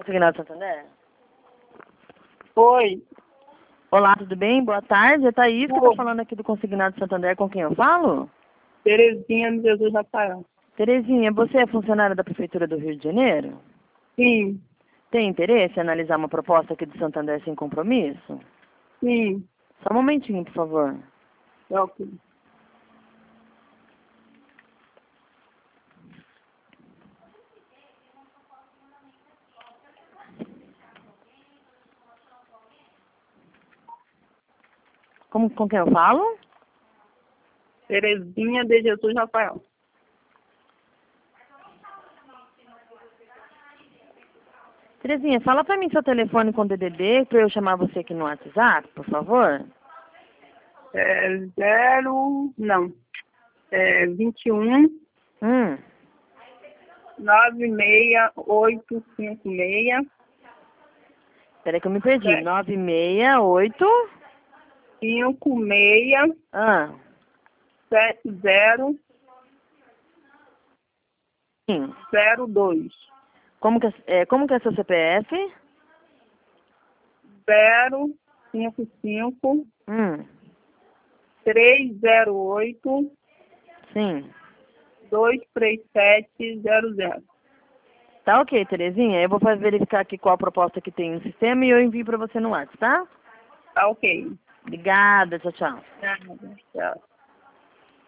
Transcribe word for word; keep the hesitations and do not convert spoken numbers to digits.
Consignado Santander? Oi. Olá, tudo bem? Boa tarde. É Thaís que Oi. está falando aqui do Consignado Santander. Com quem eu falo? Terezinha de Jesus Rafael. Terezinha, você é funcionária da Prefeitura do Rio de Janeiro? Sim. Tem interesse em analisar uma proposta aqui do Santander sem compromisso? Sim. Só um momentinho, por favor. Ok. Como, com quem eu falo? Terezinha de Jesus Rafael. Terezinha, fala pra mim seu telefone com D D D para eu chamar você aqui no WhatsApp, por favor. É zero... Não. É vinte e um, Hum. nove seis oito cinco seis, Peraí que eu me perdi. sete, nove seis oito... cinco seis, Ah. sete zero, Sim. zero dois. Como que é, é, como que é seu C P F? zero cinco cinco, Hum. três zero oito, Sim. dois três sete zero zero. Tá ok, Terezinha. Eu vou fazer verificar aqui qual a proposta que tem no sistema e eu envio pra você no WhatsApp, tá? Tá ok. Obrigada. Tchau, tchau. Nada. Tchau.